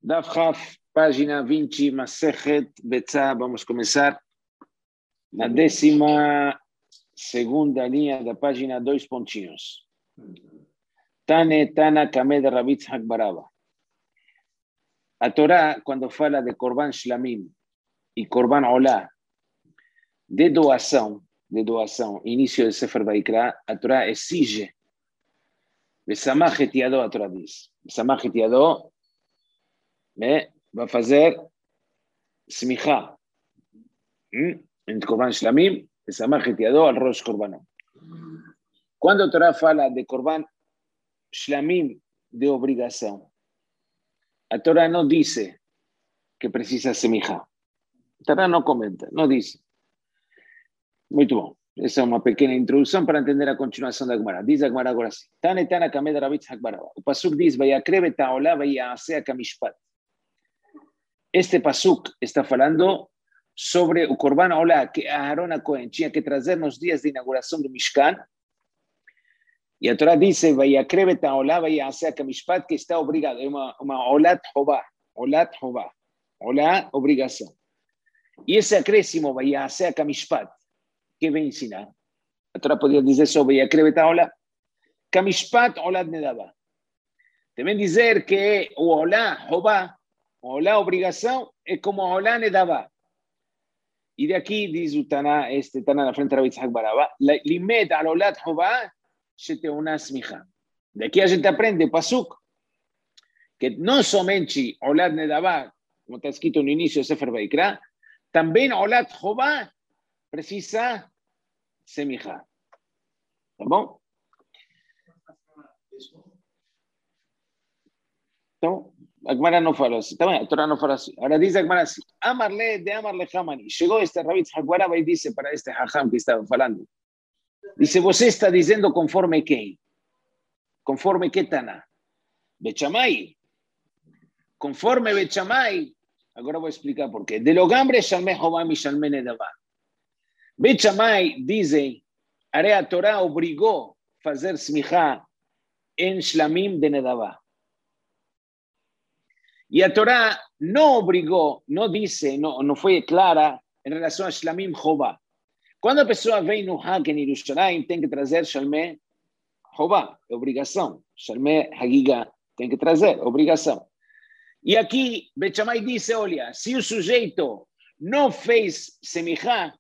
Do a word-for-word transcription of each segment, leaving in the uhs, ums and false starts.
Daf Haf, página veinte, Masejet Betzá. Vamos a comenzar la décima segunda línea de la página, dois pontinhos. Tane Tana Kamed Rabbi Tzhak Baraba. A Torá, cuando fala de Korban Shlamim y Korban Olá, de doação, de doação, início de Sefer Vaikra, a Torá exige, Besamach et Yado, a Torá diz, Besamach et Yado, va a fazer smicha en Korban Shlamim, Besamach et Yado al Rosh Korbanot. Cuando a Torá fala de Korban Shlamim de obrigação, a Torá no dice que precisa semicha. A Torá no comenta, no dice. Muy bom. Esa es una pequeña introducción para entender la continuación de Agmará. Dice Agmará ahora sí. Tane Tana Kamed Rabbi Tzhak Baraba. El pasuk dice, Vayakre beta'olá vayasea kamishpat. Este pasuk está hablando sobre el Korban Olá que Aarón a Cohen tenía que traer los días de inauguración del Mishkan. Y la Torah dice, Vayakre beta'olá vayasea kamishpat, que está obligado. Es una, una olat jová. Olat jová. Olá, obligación. Y ese acrésimo, vayasea kamishpat, ¿qué va a ensinar? La Torah podría decir eso, Vayakre beta'olá. Kamishpat olat nedaba. Deben decir que olá jová, olá obligación, es como olá nedaba. Y de aquí dice Utana, este Tana la frente de Rabbi Tzhak Baraba, limet al olat jová, shete una smicha. De aquí a gente aprende pasuk, que no solamente olat nedaba, como está escrito en el inicio de Sefer Vaikra, también olat jová precisa semicha. ¿Está bom? Então, Agmará no falou así. Está bien, a Torah no falou así. Ahora dice Agmará así. Amarle de amarle Hamani. Llegó este Rabbi Tzhak Baraba y dice para este Hajam que estaba falando. Dice, vos está diciendo conforme qué. Conforme qué Tana. Bechamay. Conforme Bechamay. Ahora voy a explicar por qué. De lo gambre Shalmeh Jobam y Shalmeh Nedavá. Bechamay dice, Area Torah obligó a hacer smicha en Shlamim de Nedavá. Y a Torah no obligó, no dice, no, no fue clara en relación a Shlamim Jová. Cuando empezó a ver que en Yerushalayim tiene que traer Shalmeh Jová, obligación. Shalmeh Hagiga tiene que traer, obligación. Y aquí Bechamay dice, olha, si un sujeto no fez semijá,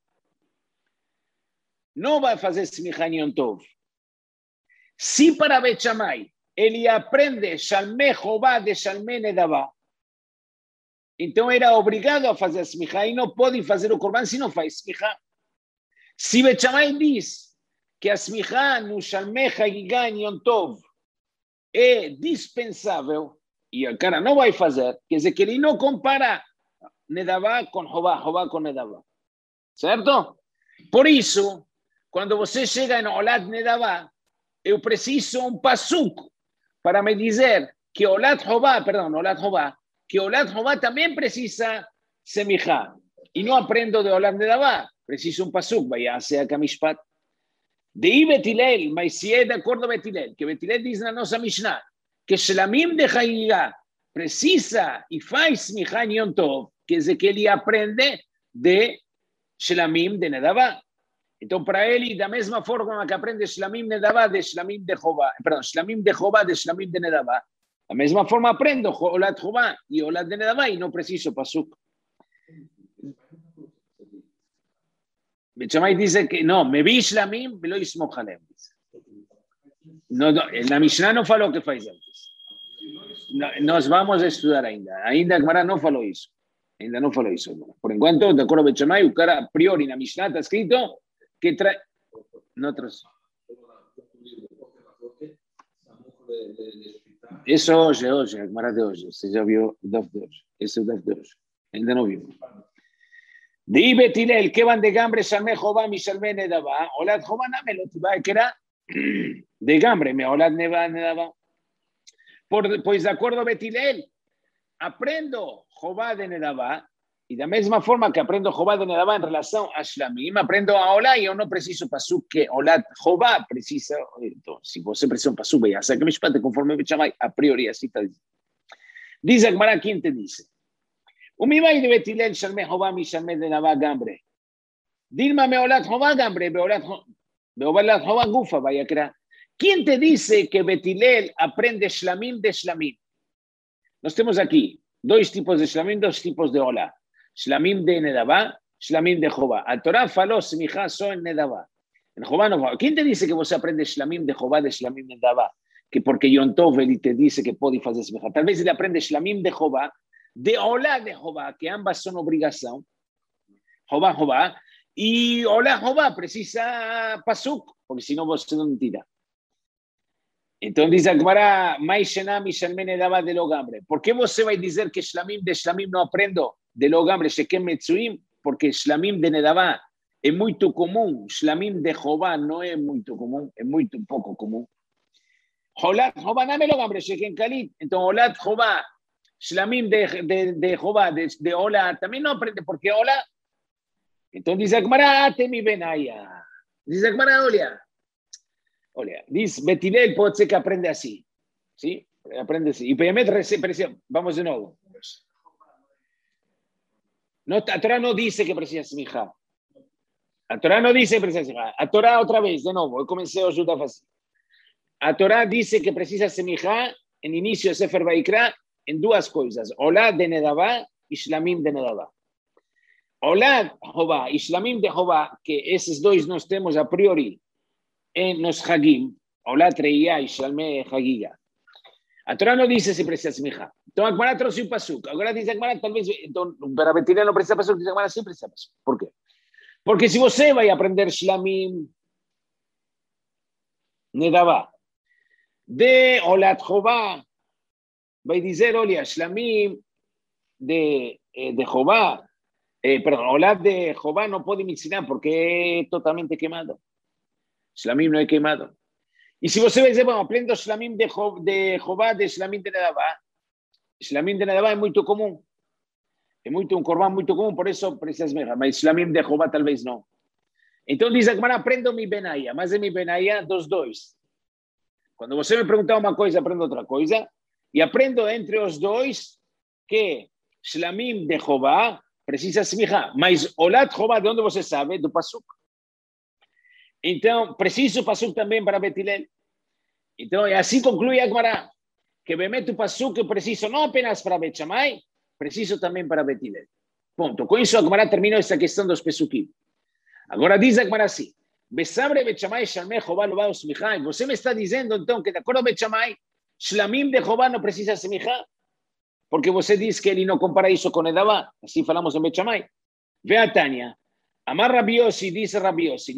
no va a hacer semijá ni un tov. Si para Bechamay él aprende Shalmeh Jová de Shalmeh Nedavá, entonces era obligado a hacer smicha y no puede hacer el korban si no hace smicha. Si Bechamay dice que a smicha no Shalmeh Hagiga ni Yom Tov es dispensable y el cara no va a hacer, que es que él no compara Nedavá con Jová, Jová con Nedavá. ¿Cierto? Por eso, cuando você llega en Olat Nedavá, yo preciso un pasuk para me decir que Olat Jová, perdón, Olat Jová, que Olat Jová también precisa semijá. Y no aprendo de Olat Nedavá, preciso un pasuk, vaya sea kamishpat. De ahí Betilel, mas si es de acuerdo a Betilel, que Betilel dice en la nosa Mishnah, que Shlamim de Hagiga precisa y faz semijá en Yom Tov, que es de que él aprende de Shlamim de Nedavá. Entonces, para él, y de la misma forma que aprende Shlamim Nedavá de Shlamim de Jová, perdón, Shlamim de Jová de Shlamim de Nedavá, la misma forma aprendo Olat Jová y Olat de Nedavá y no preciso pasuk. Bechamay dice que no, me vi Shlamim, me lo hizo Jalem. No, no, en la Mishnah no faló que faz antes. No, nos vamos a estudiar ainda. Ainda Agmará no faló eso. Ainda no faló eso. Por enquanto, de acuerdo a Bechamay, o cara a priori en la Mishnah está escrito que trae... No tras... Eso hoje, hoje, Agmará de hoje. Você já viu o Daf de hoje. Esse é o Daf de hoje. Ainda não viu. De Betilel, que van de gambre, Shalmeh Jová, mi Shalmeh Nedavá, Olat Jová, me lo tiba que era de gambre, me Olat Nedavá. Por, pues de acuerdo a Betilel, aprendo Jová de Nedavá, y de la misma forma que aprendo Jová de Nedavá en relación a Shlamim, aprendo a Olá y yo no preciso pasuk que Olat Jová precisa. Entonces, si vos precisa un pasuk, ya sea que me espate conforme Bechamay, a priori así está diciendo. Dice Agmará, ¿quién te dice? Umimay de Betilel, Shalme Jobá, mi Shalme de Navá, Gambre. Dilma Meolat Jobá, Gambre, Meolat Jobá, Gufa, Vayakra. ¿Quién te dice que Betilel aprende Shlamim de Shlamim? Nos tenemos aquí dos tipos de Shlamim, dos tipos de Ola. Shlamim de Nedavá, Shlamim de Jobá. Al Torah faló Smijá son Nedavá. En Jobá no faló. ¿Quién te dice que vos aprendes Shlamim de Jobá de Shlamim de Nedavá? Que porque Yom Tov él te dice que puede hacer Smijá. Tal vez él aprende Shlamim de Jobá, de Ola de Jobá, que ambas son obligación. Jobá, Jobá. Y Ola, Jobá precisa Pasuk, porque si no vos no mentira. Entonces dice Agmará, de lo gambre. ¿Por qué vos se va a decir que Shlamim de Shlamim no aprendo de lo gambre? Porque Shlamim de Nedavá es muy común. Shlamim de Jobá no es muy común, es muy poco común. Olat Jobá, dame lo gambre, Sheken Kalit. Entonces Olat Jobá, Shlamim de, de, de Jobá, de, de Ola, también no aprende. ¿Por qué Ola? Entonces dice Agmará, te mi benaya. Dice Agmará, Olia. Olha, dice Betilel puede ser que aprende así, ¿sí? Aprende así. Y Peyamet recibe, vamos de nuevo. No, a Torah no dice que precisa smijá. A Torah no dice que precisa smijá. A Torah otra vez, de nuevo, yo comencé a ayudar fácil. A Torah dice que precisa smijá en inicio de Sefer Vaikra en dos cosas. Olá de Nedavá y Shlamim de Nedavá. Olá Jobá y Shlamim de Jobá, que esos dos nos tenemos a priori en los Hagim, Olá Treía y Shalme Hagiga. A Torah no dice si precisa smijá. Entonces, Agmará trae un pasuk. Ahora dice Agmará, tal vez, entonces, para Betilel no precisa pasuk, dice Agmará, sí precisa pasuk. ¿Por qué? Porque si vos va a aprender Shlamim Nedavá de Olat Jobá, va a decir, olia, Shlamim de, eh, de Jobá, eh, perdón, Olat de Jobá no puede mencionar porque es totalmente quemado. Shlamim no es quemado. Y si vos veis, bueno, aprendo Shlamim de, jo, de Jobá, de Shlamim de Nedavá. Shlamim de Nedavá es muy común. Es muy, un corbán muy común, por eso precisas mejor. Pero Shlamim de Jobá tal vez no. Entonces dice, bueno, aprendo mi benaya. Más de mi benaya, dos, dos. Cuando vos me preguntaba una cosa, aprendo otra cosa. Y aprendo entre los dos que Shlamim de Jobá precisa smijá. Mas Olat Jobá, ¿de dónde você sabe? Do pasuk. Então, preciso pasuk também para Betilel. Então, assim conclui Agmará, que Bemet o pasuk é preciso não apenas para Bet Shammai, preciso também para Betilel. Ponto. Com isso, Agmará terminou essa questão dos pesukim. Agora diz Agmará assim, Besabre Bet Shammai, Shalmei Jobá lo va a smijá. Você me está dizendo, então, que de acordo a Bet Shammai, Shlamim de Jobá não precisa smijá, porque você diz que ele não compara isso com Nedavá. Assim falamos em Bet Shammai. Ve a Tânia. Amar Rabbi Yossi, dice Rabbi Yossi,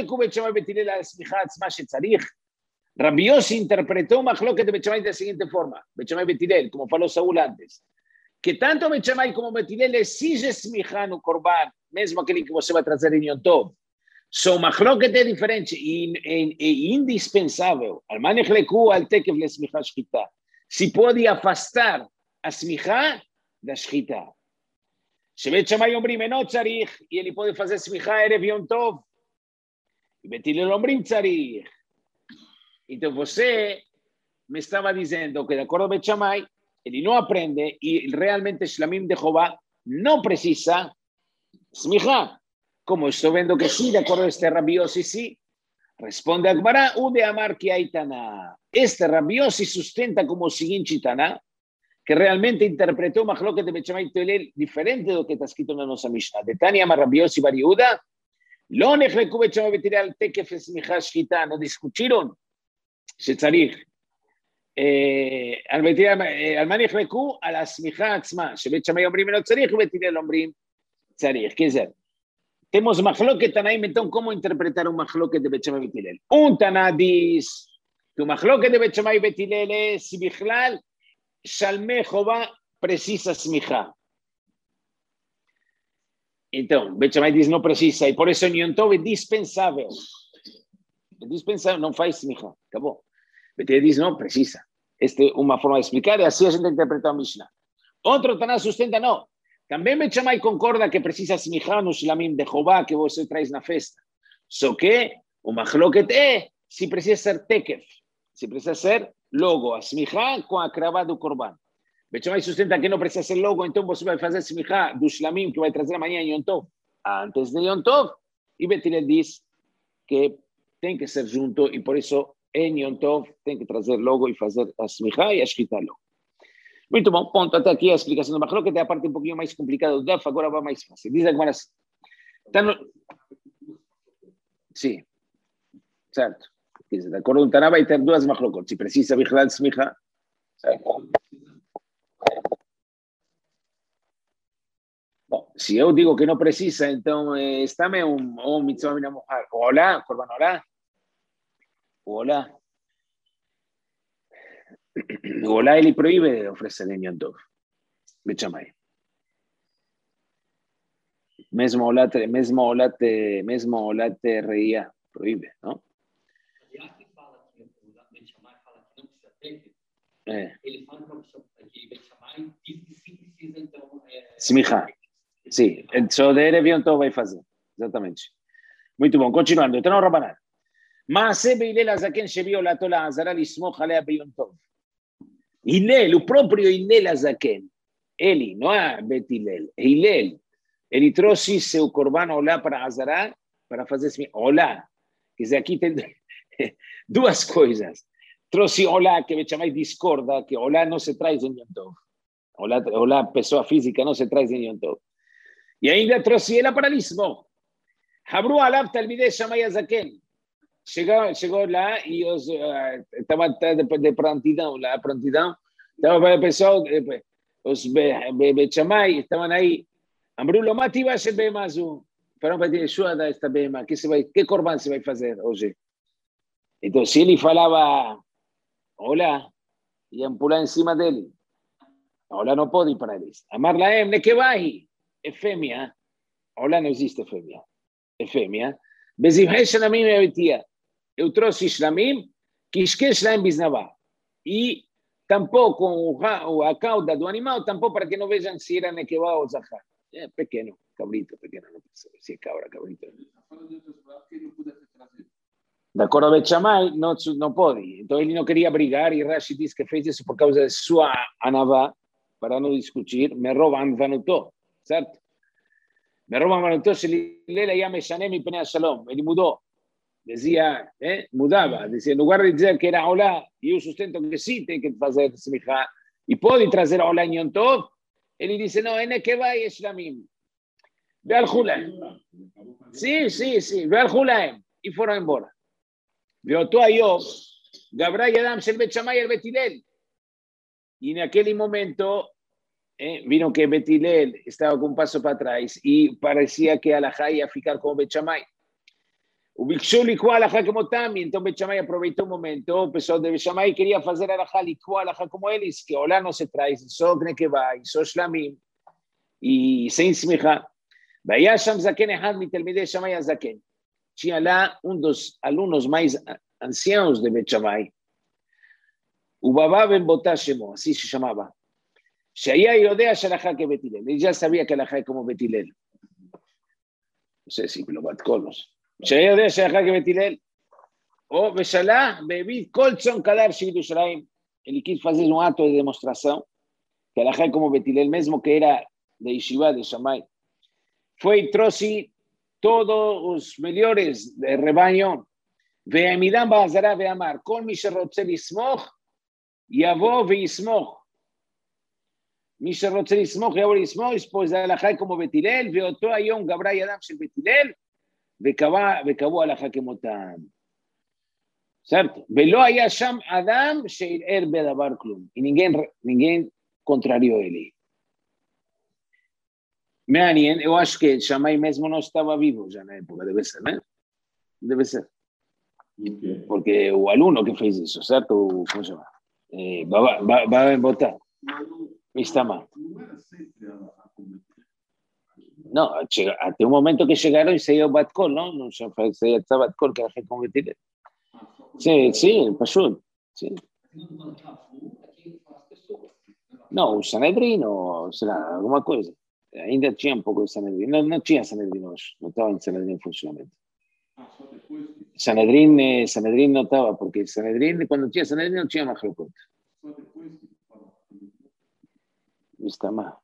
Rabbi Yossi interpretó Mahloket de Bet Shammai de la siguiente forma, Bet Shammai Betilel, como faló Saúl antes, que tanto Bet Shammai como Betilel exige smijá no Corban, mesmo aquele que você vai trazer em Yom Tov. São Mahloket é diferente e, e, e indispensável. Al manechleku al tekef le smijá shchita. Se pode afastar a smijá da shchita. שבית שמאי אומרים אינו צריך, יהיה לי פה לפזר סמיכה ערב יום טוב, ובתהילים אומרים צריך. Então você me estava dizendo que de acordo a Bet Shammai, ele não aprende e realmente Shlamim de Jobá não precisa smichá. Como estou vendo que sim, de acordo a este Rabbi Yossi, sim. Responde Agmará, u de amar que hay Taná. Este Rabbi Yossi sustenta como o seguinte Taná, que realmente interpretó Mahloket de Bet Shammai Betilel diferente de lo que está escrito en nuestra Mishnah. De Tania Amar Rabbi Yossi bar Yehuda, lo nechleku Bet Shammai Betilel al tekef smichá shchita, no discutieron שצריך, על מה נחלקו? על הסמיכה עצמה, שבית שמאי אומרים לא צריך, ובית הלל אומרים צריך. ¿Qué es eso? Tenemos מחלוקת תנאים, entonces, ¿cómo interpretar un מחלוקת de Bet Shammai ובית הלל? Un תנא dice, que מחלוקת de Bet Shammai ובית הלל es, si בכלל, שלמי חובה precisa smichá. Entonces, Bet Shammai dice no precisa, y por eso en Yom Tov es dispensable. Es dispensable, no faz smichá, acabó. Betilel dice, no, precisa. Esta es una forma de explicar y así es interpretado a Mishnah. Otro Taná sustenta, no. También Bet Shammai concorda que precisa smichá no Shlamim de Jobá que vos traes na festa. So que, o Mahloket é, si precisa ser tekef, si precisa ser logo, a smichá con a cravado do Corban. Bet Shammai sustenta que não precisa ser logo, então você vai fazer smichá do shlamim que vai trazer amanhã em Yom Tov, antes de Yom Tov. E Bet Hillel diz que tem que ser junto e por isso em Yom Tov tem que trazer logo e fazer a smichá e a shkita logo. Muito bom, ponto. Até aqui a explicação do Machlok, que é a parte um pouquinho mais complicada do Daf, agora vai mais fácil. Diz agora assim. Tá no... Sim, certo. Diz, de acordo com o Taná, vai ter duas Machlokot. Se precisa vigilar de smichá, certo? Bom, se eu digo que não precisa, então eh, está um, um mitzvah mina muhar. Olá, korban olá. Olá. O olá ele proíbe oferecer em Yom Tov. Bet Shammai. Mesmo olá, mesmo olá, mesmo olá te reía, proíbe, não? É. Ele fala que Bet Shammai diz que sim precisa, então... Smichá. Sim, só de Erev Yom Tov vai fazer. Exatamente. Muito bom, continuando. Então, Rabanan. Maaseh be'Hillel hazaken shevi'o lato la'azara lismoch alea be'Yom Tov. Hillel, o próprio Hillel hazaken, ele, não é Bet Hillel, Hillel, ele trouxe seu korban olá para Azará, para fazer assim, olá. Quer dizer, aqui tem duas coisas. Trouxe olá, que Bet Shammai discorda, que olá não se traz em Yom Tov. Olá, olá, pessoa física não se traz em Yom Tov. E ainda trouxe ela para Lisboa. Habru alab talmidei Shammai hazaken. Chegou, chegou lá e os, uh, estava de, de prontidão, lá, prontidão, estava para o pessoal, os Bet Shammai estavam aí. Amru lo mati vai ser bem mais um. Falaram para ele, ajuda esta bema, que se vai, que korban se vai fazer hoje? Então, se ele falava, olá, iam pular em cima dele. Olá não pode ir para eles. Amar laem, ne que vai? É fêmea. Olá não existe fêmea. É fêmea. Bezivhei shlamim evitia. Eu trouxe shlamim, que esquece lá em Bisnavá. E tampouco a cauda do animal, tampouco para que não vejam se era nekevá ou zahar. É pequeno, cabrito, pequeno, não precisa. Se é cabra, cabrito. De acordo a Bet Shammai, não, não pode. Então ele não queria brigar e Rashi diz que fez isso por causa de sua anavá, para não discutir. Me roubam vanutó, certo? Me roubam vanutó, se ele ia mexanem e pnei shalom. Ele mudou. Dizia, eh, mudava. Dizia, em lugar de dizer que era olá, e eu sustento que sim tem que fazer smichá, e pode trazer olá em Yom Tov, ele disse, não, é que vai shlamim. Ve al Hulaim. Sim, sim, sim, ve al Hulaim. E foram embora. Veoto Ayom, Gabrai Adam Shel Bet Shammai el Bet Hillel. E naquele momento, eh, viram que Bet Hillel estava com um passo para trás e parecia que a Alahá ia ficar com o Bet Shammai. O Bixu Likua Alahá como também, então Bet Shammai aproveitou o momento, o pessoal de Bet Shammai queria fazer Alahá Likua Alahá como eles, que olá não se traz, só que vai, só shlamim, e sem smichá. Vaya Sham Zaken Ehad Mitelmidei Shammai Zaken. Tinha lá um dos alunos mais anciãos de Bet Shammai, o Babá Ben Botá Shemo, assim se chamava. Shaya Yodea Shalachá que Bet Hillel. Ele já sabia que Alahá é como Bet Hillel. Não sei se lo batcolos. Shaya Yodea Shalachá que Bet Hillel. O Beshalá, Bevid Koltzon Kadar Shivit Yerushalayim. Ele quis fazer um ato de demonstração que Alahá é como Bet Hillel, mesmo que era de Yeshiva de Shammai. Foi e trouxe todos os melhores de rebanho. Ve'amidam ba'azara ve'amar. Kol mi sherotze lismoch, yavo ve'yismoch. Mi sherotze lismoch, yavo ve'yismoch, pois a Alahá como Bet Hillel, ve'oto ayom Gabrai Adam shel Bet Hillel, ve'kavu Alahá kemotam. Certo? Ve'lo haya sham Adam she'ir'er bedavar klum. E ninguém, ninguém contrariou ele. Meanien, eu acho que Shammai mesmo não estava vivo já na época, deve ser, né? Deve ser. Okay. Porque o aluno que fez isso, certo? O, como se chama? Eh, vai botar. Está mal. Não, até o momento que chegaram e saiu o Batkol, não? Não saiu o Batkol, que era reconvertido. Sim, sim, Pashut. Sim. Não, o Sanedrin, ou será alguma coisa. Ainda tinha um pouco de Sanedrin. Não, não tinha Sanedrin hoje. Não estava em Sanedrin em funcionamento. Sanedrin, Sanedrin não estava, porque Sanedrin, quando tinha Sanedrin, não tinha Machlokot. está mal.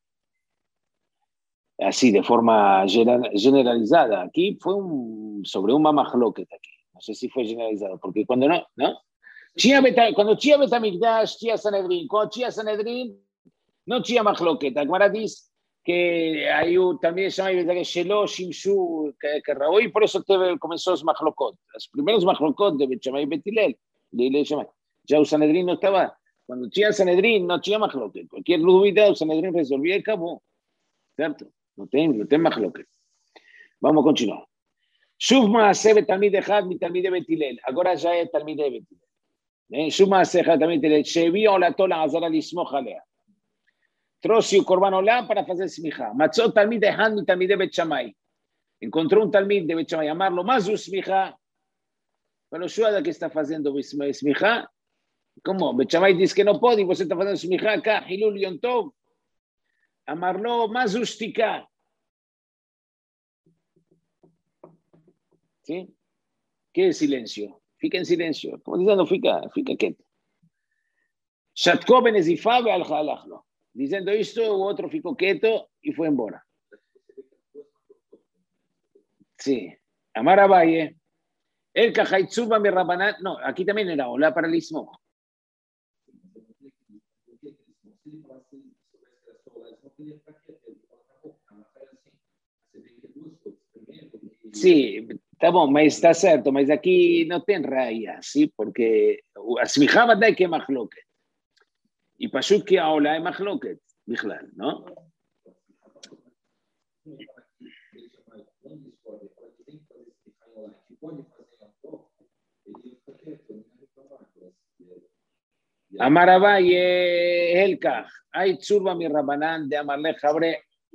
Así, de forma generalizada. Aquí fue un, sobre un mamajloquet aquí. No sé si fue generalizado, porque cuando no, ¿no? Chia beta, cuando Chia Betamigdash, Chia Sanedrín, cuando Chia Sanedrín, no Chia Majloquet. Agmara dice que hay un, también se llama que Shelo, Shimshu, que, que Raúl, por eso te comenzó los Majlocot. Los primeros Majlocot de Bechamay y Betilel, de Ile Shamay. Ya Sanedrín no estaba. Cuando Chia Sanedrín, no Chia Majloquet. Cualquier duda, Sanedrín resolvía y acabó. ¿Cierto? No tengo, no tengo Majloquet. Vamos a continuar. Shuvma Sebe Talmid Echad, mi Talmid de Betilel. Ahora ya es Talmid de Betilel. Shuvma Sebe Talmid de Betilel. Shevi Ola Tola Azara Lismoch Alea. Trouxe o Corban Olá para fazer smicha. Matzot Talmid Echad, mi Talmid de Bet Shammai. Encontrou um Talmid de Bet Shammai. Amarlo, mas o smicha. Pero Shuada que está fazendo smicha. Como? Bet Shammai diz que não pode, e você está fazendo smicha acá, Hilul Yom Tov. Amarlo, mas o stika. ¿Sí? ¿Qué es silencio? Fica en silencio. Como diciendo, fica, fica quieto. Shatko Benezifabe al Jalachlo. Diciendo esto, otro ficó quieto y fue embora. Sí. Amar Abaye. El Kajaitzuba mi Rabanat. No, aquí también era hola para el Ismo. Sí, está bom, mas está certo, mas aqui não tem raia, sim, porque a smicha ודאי que é מחלוקת. E פשוט כי העולה é מחלוקת, בכלל, não? אמר אביי, הלקח, אי צורבה מרבנן דאמר לחברי.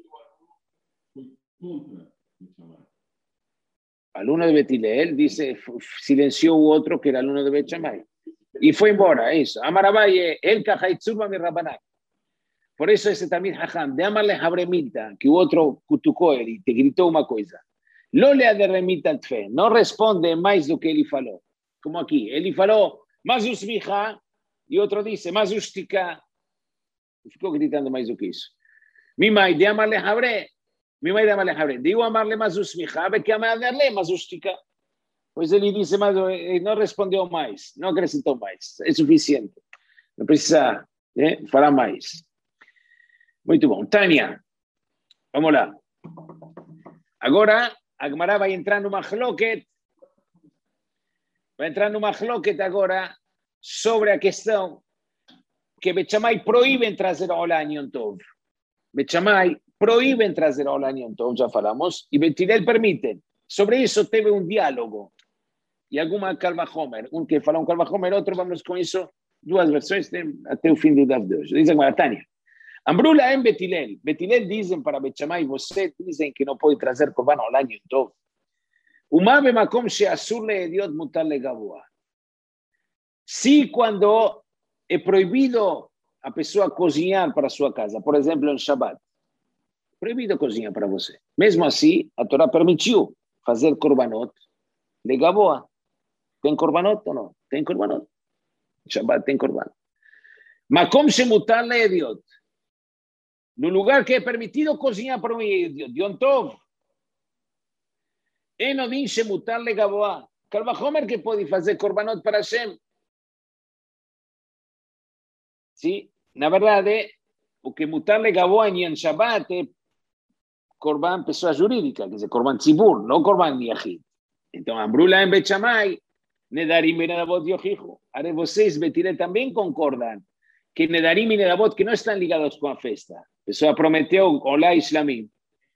Alumno de Betilel, dice, silenció u otro que era alumno de Bet Shammai. Y fue embora, eso. Amar Abaye, el Kajaitzuba mi Rabanán. Por eso ese también Jajam, de amarle Jabremita, que otro Kutukoer y te gritó una cosa. Lo le ha de remita fe, no responde más lo que él faló. Como aquí, él faló, más usmija, y otro dice, más ustica. Ficó gritando más lo que hizo. Mi mai, de amarle Jabre. Mi mãe dá malha habre. Digo amarle mais os michabe que amarle mais os tica. Pois ele disse mais, não respondeu mais, não acrescentou mais. É suficiente. Não precisa eh, falar mais. Muito bom. Tânia, vamos lá. Agora, a Gemara vai entrar no Mahloket. Vai entrar no Mahloket agora sobre a questão que Bet Shammai proíbe trazer a Olá em Yom Tov. Bet Shammai prohíben trazer a Yom Tov, ya falamos, y Betilel permiten. Sobre eso teve un diálogo. Y alguna Calva Homer, un que fala un Calva Homer, otro, vamos con eso, dos versiones hasta el fin de Dav de hoy. Dicen Tania. Ambrula en Betilel. Betilel dicen para Bet Shammai, vosotros dicen que no puede trazer Corban a Yom Tov. Uma bemakom sheasur leediot mutar legavoa. Sí, cuando es prohibido a pessoa cozinhar para sua casa, por exemplo, em Shabbat. Proibido cozinhar para você. Mesmo assim, a Torá permitiu fazer korbanot de Gavoa. Tem korbanot ou não? Tem korbanot. Shabbat tem korban. Makom shemutar leediot. No lugar que é permitido cozinhar para um idiot. Yom Tov. Enodin shemutar le Gavoa. Calva Homer que pode fazer korbanot para Hashem. Sim, na verdade, o que mutar le Gavoa em Shabbat é Corban pessoa jurídica, quer dizer, Corban Tzibur, não Corban Yahid. Então, Ambrula em Bet Shammai, Nedarim e Nedavot Yohijo. Ahora vocês, Betilel, também concordam que Nedarim e Nedavot que não estão ligados com a festa. A pessoa prometeu, olá, Islamim.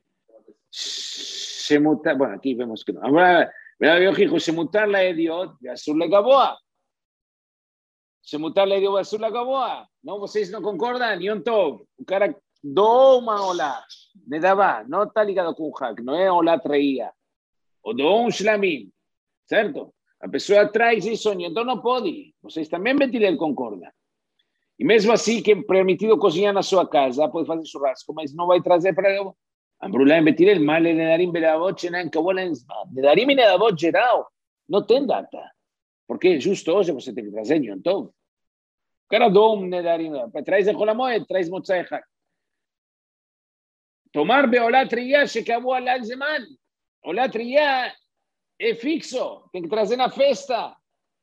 Se mutar, bueno, aqui vemos que não. Ambrula, Nedavot Yohijo, se mutar la Ediot, Asur le Gavoa. Se mutar la Ediot, Asur le Gavoa. Não, vocês não concordam? Yom Tov, o cara do uma olá. Nedavá, não está ligado com o hack, não é olá traía. O do um shlamim, certo? A pessoa traz isso, então não pode. Vocês também, Betilel, concordam. E mesmo assim, que é permitido cozinhar na sua casa, pode fazer churrasco, mas não vai trazer para... Ambrulá em Betilel, mal e Nedarim Bedavot, Shenan, Kabola, Nedarim e Nedavot geral, não tem data. Porque justo hoje você tem que trazer Yom Tov. O cara do um Nedarim, traz Echol HaMoed, traz Motzai Chag. tomar beolat riyah se acabó al alzeman. Olat riyah es fixo, tem que trazer na festa.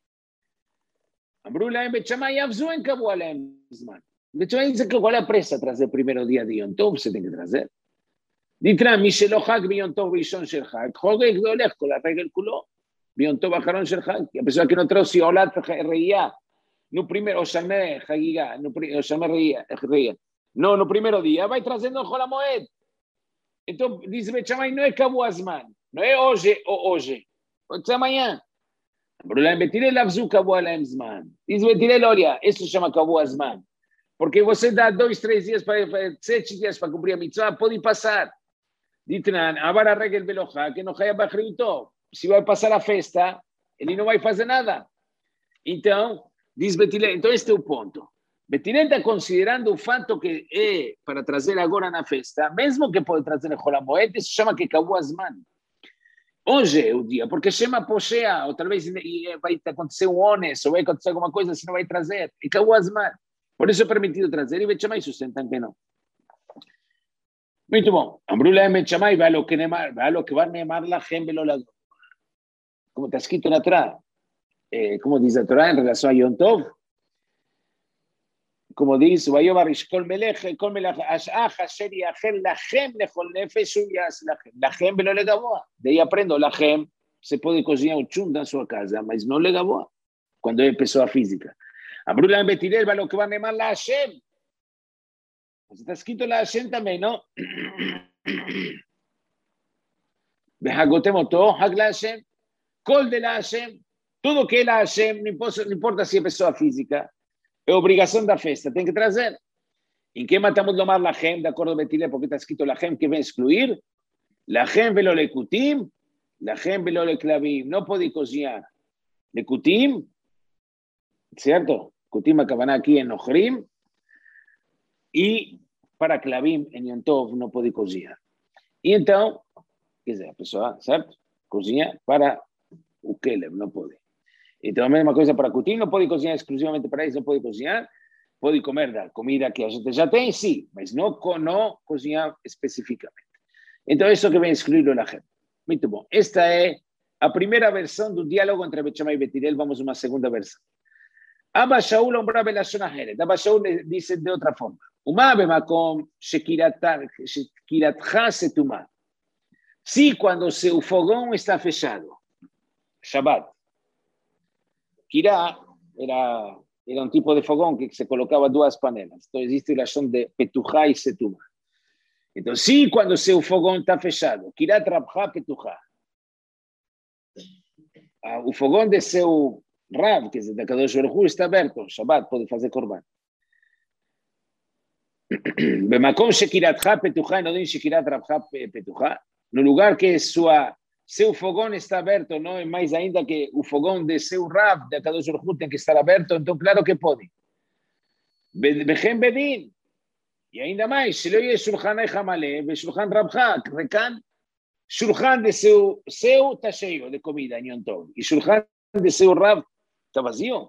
Amru lahem Bet Shammai avzu en acabó al alzeman. Bet Shammai dice que cuál es la presa trazer primeiro día de Yom Tov, se tem que trazer. Ditra, mi shelo hag bi Yom Tov rishon shel hag, hogeg dolech con la regel culo, bi Yom Tov acharon shel hag. Y a pesar que no trae olat riyah, no primero, o shalmeh hagigah, no o shalmeh riyah. No, no primero día, va trazendo Chol HaMoed. Entonces, dice Bet Shammai, no es Kavu Azman, no es hoje o hoje, o sea mañana. Pero la Betilel Avzu Kavu Azman. Dice Betilel, olha, eso se llama Kavu Azman. Porque você dá dois, três dias, para, sete dias para cumprir a mitzvah, pode passar. Ditran, abar a regel veloja, que não caia bachriuto. Se vai passar a festa, ele não vai fazer nada. Então, diz Betilel, então este é o ponto. Betilel está considerando o fato que é para trazer agora na festa, mesmo que pode trazer em Chol HaMoed, isso chama que Kavu Azman. Hoje é o dia, porque chama pochea, ou talvez vai acontecer um ones, ou vai acontecer alguma coisa, se não vai trazer. É Kavu Azman. Por isso é permitido trazer, e Bet Shammai sustentam que não. Muito bom. Amru lahem Bet Shammai, vai lo que vai neemar lachem velo lagom. Como está escrito na Torá, eh, como diz a Torá em relação a Yom Tov, como diz, Vayobar Kol Melech, Kol Melech, Ashach, Asher Yachel, Lachem, Lechol Nefesh, Uyas, Lachem, Lachem, velo legavoa. De aí aprendo, Lachem, se pode cozinhar o chum na sua casa, mas não legavoa, quando é pessoa física. Amru lahem Betilel, vai lo que vai neemar la Hashem. Está escrito la Hashem também, não? Behagotem oto, Hag la Hashem, Kol de la Hashem, tudo que é la Hashem, não importa, não importa se é pessoa física, é obrigação da festa, tem que trazer. Em que matamos lomar lachem, de acordo com Betilel, porque está escrito lachem, que vem excluir? Lachem velo lekutim, lachem velo leklavim. Não pode cozinhar lekutim, certo? Kutim acabará aqui em Ochrim, e para clavim em Yom Tov não pode cozinhar. E então, quer dizer, a pessoa, certo? Cozinha para o kelev, não pode. Então, a mesma coisa para Kutim, não pode cozinhar exclusivamente para isso, não pode cozinhar, pode comer da comida que a gente já tem, sim, mas não, não cozinhar especificamente. Então, isso que vem excluir o lachem. Muito bom. Esta é a primeira versão do diálogo entre Bet Shammai e Betilel. Vamos a uma segunda versão. Abba Shaul ombra belashon aheret. Abba Shaul dice de outra forma. Uma bemakom shekiratcha setumah. Se quando o fogão está fechado, Shabbat, Kirá era, era um tipo de fogão que se colocava duas panelas. Então existe o lashon de petujá e setumá. Então, se quando o seu fogão está fechado, Kirá trabjá petujá, o fogão de seu Rav, que é da Kadosh Baruch Hu, está aberto, Shabbat, pode fazer korban. Bemakom shekiratcha petujá, não diz shekirat rabcha petujá, no lugar que sua seu fogão está aberto, não é mais ainda que o fogão de seu Rav, da Kadosh Baruch Hu, tem que estar aberto, então claro que pode. Bechem bedin, e ainda mais, se lhe shulchan echamale, ve shulchan rabcha, recan, shulchan de seu seu está cheio de comida em Yom Tov, e shulchan de seu Rav está vazio.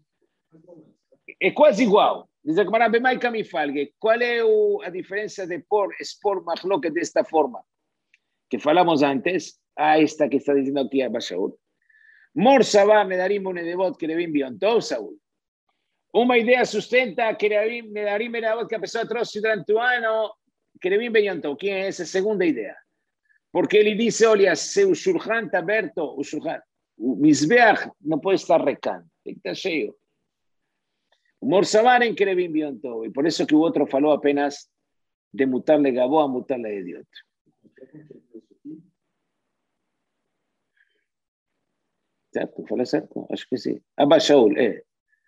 É quase igual. Diz a Gemara, bemai kamifalge, qual é o, a diferença de por, expor machloket desta forma? Que falamos antes, a esta que está dizendo aqui a Shaul. Mor sabá nedarim unedevot kerevim bion tov, Saul. Uma ideia sustenta kerevim nedarim unedevot que a pessoa trouxe durante o ano, kerevim bion tov. Quem é essa segunda ideia? Porque ele disse, olha, se o shulchan está aberto, o shulchan, o mizbeach não pode estar recando, tem que estar cheio. O morsavar em kerevim bion tov. E por isso que o outro falou apenas de mutarle gabo a mutarle idiota. Certo? Falei certo? Acho que sim. Abba Shaul, é.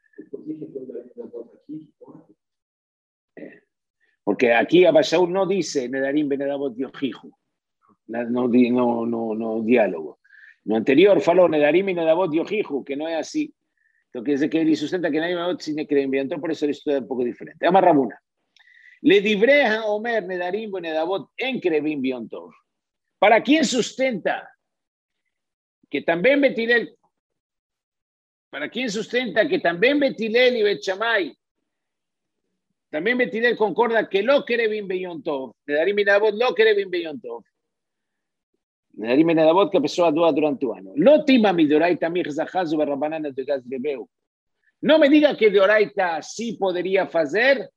é. Porque aqui Abba Shaul não disse Nedarim benedavot yochihu. No, no, no, no diálogo. No anterior falou Nedarim benedavot yochihu, que não é assim. Então quer dizer que ele sustenta que Nedarim benedavot sin kerevim bion tov, por isso ele estuda um pouco diferente. Ama Rabuna. Le divreja omer Nedarim benedavot en kerevim bion tov. ¿Para quién sustenta? Que también Betilel, ¿para quién sustenta que también Betilel y Bet Shammai También Betilel concorda que lo Kerevim Beyom Tov. Nedarim y Nedavot lo Kerevim Beyom Tov. Nedarim y Nedavot que empezó a durar durante un año. Lo tima mi Doraita mi Zahazu Barrabanana de Gaz Rebeu. No me diga que Doraita sí podría hacer,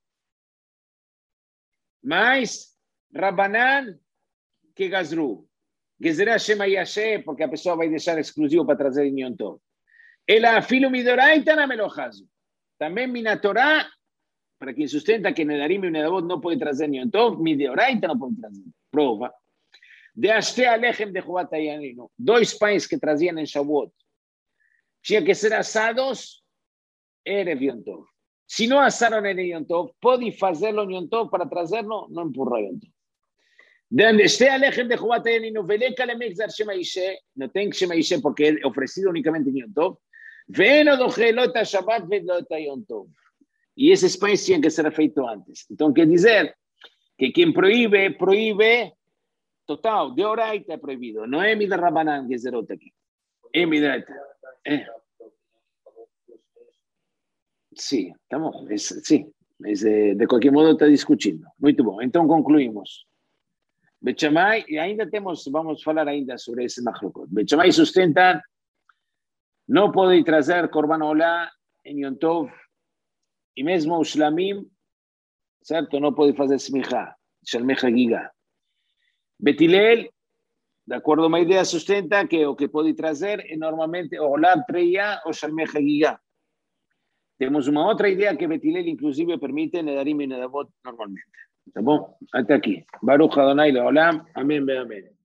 mas Rabbanan que Gazru. Gezerá Shema Yashe, porque a pessoa vai deixar exclusivo para trazer em Yom Tov. Ela afilo mi Doraita na Melohazu. Também mina Torá, para quem sustenta que Nedarim e Nedavot não pode trazer em Yom Tov, mi Doraita não pode trazer. Prova. De Ashte Alechem de Jubat Ayanino. Dois pães que traziam em Shavuot. Tinha que ser assados, Erev Yom Tov. Se não assaram em Yom Tov, pode fazê-lo em Yom Tov para trazer-lo, não empurra Yom Tov. De Ashte Alechem de Jubat Ayanino, Veleka Lemexar Shema Ishe, não tem que Shema Ishe porque é oferecido unicamente em Yom Tov. Veno do Gelota Shabbat Velota Yom Tov. E esses pães tinham que ser feitos antes. Então quer dizer que quem proíbe, proíbe total, de Oraita é proibido. Não é Midar Rabbanan que é zerota aqui. É Midar. É. Sim, tá bom. É, sim, mas de qualquer modo está discutindo. Muito bom. Então concluímos. Bet Shammai, e ainda temos, vamos falar ainda sobre esse machlokot. Bet Shammai sustenta, não pode trazer Korban Olá em Yom Tov, e mesmo os Shlamim, certo? Não pode fazer Smicha, Shalmei Chagiga. Betilel, de acordo a uma ideia, sustenta que o que pode trazer é normalmente o Olá Treia ou Shalmei Chagiga. Temos uma outra ideia que Betilel, inclusive, permite Nedarim e Nedavot normalmente. Tá bom? Até aqui. Baruch Adonai Leolam. Amém, amém.